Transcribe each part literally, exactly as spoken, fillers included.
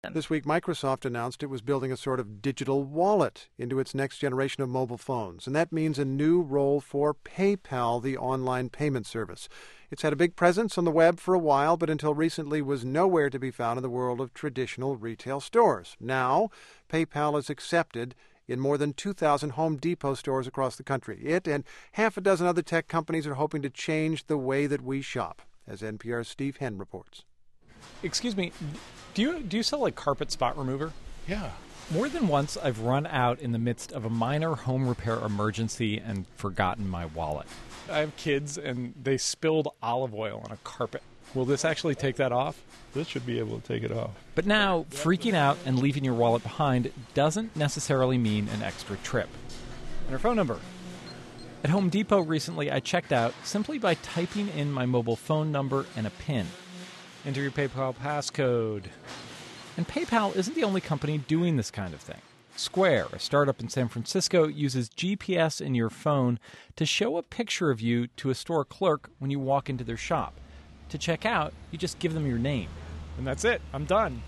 This week, Microsoft announced it was building a sort of digital wallet into its next generation of mobile phones, and that means a new role for PayPal, the online payment service. It's had a big presence on the web for a while, but until recently was nowhere to be found in the world of traditional retail stores. Now, PayPal is accepted in more than two thousand Home Depot stores across the country. It and half a dozen other tech companies are hoping to change the way that we shop, as N P R's Steve Henn reports. Excuse me, do you do you sell like carpet spot remover? Yeah. More than once, I've run out in the midst of a minor home repair emergency and forgotten my wallet. I have kids, and they spilled olive oil on a carpet. Will this actually take that off? This should be able to take it off. But now, freaking out and leaving your wallet behind doesn't necessarily mean an extra trip. And our phone number. At Home Depot recently, I checked out simply by typing in my mobile phone number and a PIN. Enter your PayPal passcode. And PayPal isn't the only company doing this kind of thing. Square, a startup in San Francisco, uses G P S in your phone to show a picture of you to a store clerk when you walk into their shop. To check out, you just give them your name. And that's it. I'm done.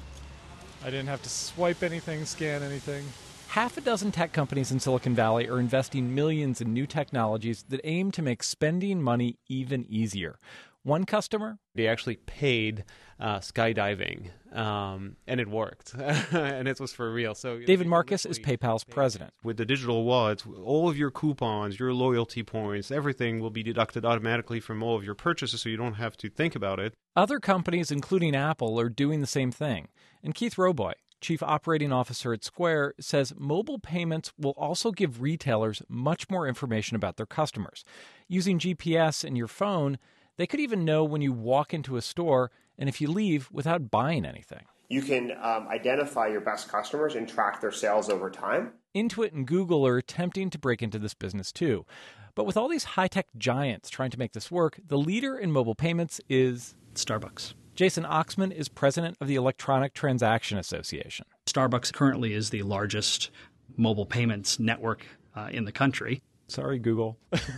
I didn't have to swipe anything, scan anything. Half a dozen tech companies in Silicon Valley are investing millions in new technologies that aim to make spending money even easier. One customer? They actually paid uh, skydiving, um, and it worked, and it was for real. So David Marcus is PayPal's president. With the digital wallets, all of your coupons, your loyalty points, everything will be deducted automatically from all of your purchases, so you don't have to think about it. Other companies, including Apple, are doing the same thing. And Keith Roboy, Chief Operating Officer at Square, says mobile payments will also give retailers much more information about their customers. Using G P S in your phone, they could even know when you walk into a store and if you leave without buying anything. You can um, identify your best customers and track their sales over time. Intuit and Google are attempting to break into this business too. But with all these high-tech giants trying to make this work, the leader in mobile payments is Starbucks. Jason Oxman is president of the Electronic Transaction Association. Starbucks currently is the largest mobile payments network uh, in the country. Sorry, Google.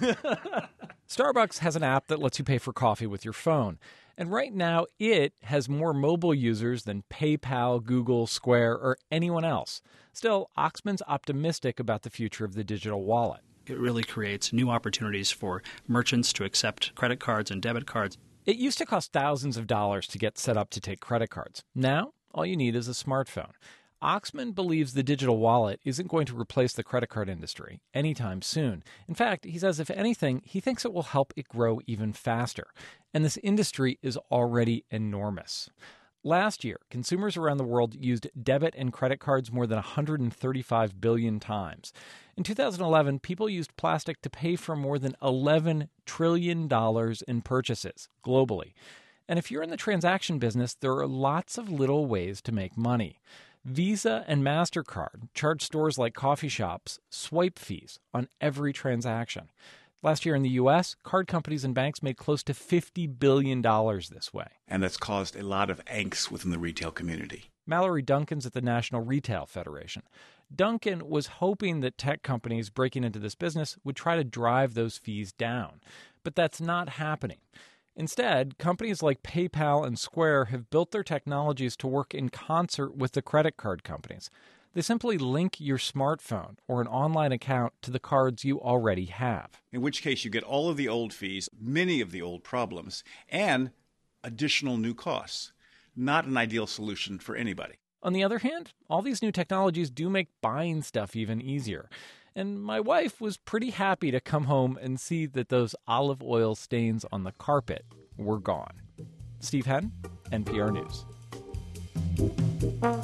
Starbucks has an app that lets you pay for coffee with your phone. And right now, it has more mobile users than PayPal, Google, Square, or anyone else. Still, Oxman's optimistic about the future of the digital wallet. It really creates new opportunities for merchants to accept credit cards and debit cards. It used to cost thousands of dollars to get set up to take credit cards. Now, all you need is a smartphone. Oxman believes the digital wallet isn't going to replace the credit card industry anytime soon. In fact, he says if anything, he thinks it will help it grow even faster. And this industry is already enormous. Last year, consumers around the world used debit and credit cards more than one hundred thirty-five billion times. In two thousand eleven, people used plastic to pay for more than eleven trillion dollars in purchases globally. And if you're in the transaction business, there are lots of little ways to make money. Visa and MasterCard charge stores like coffee shops swipe fees on every transaction. Last year in the U S, card companies and banks made close to fifty billion dollars this way. And that's caused a lot of angst within the retail community. Mallory Duncan's at the National Retail Federation. Duncan was hoping that tech companies breaking into this business would try to drive those fees down. But that's not happening. Instead, companies like PayPal and Square have built their technologies to work in concert with the credit card companies. They simply link your smartphone or an online account to the cards you already have. In which case you get all of the old fees, many of the old problems, and additional new costs. Not an ideal solution for anybody. On the other hand, all these new technologies do make buying stuff even easier. And my wife was pretty happy to come home and see that those olive oil stains on the carpet were gone. Steve Henn, N P R News.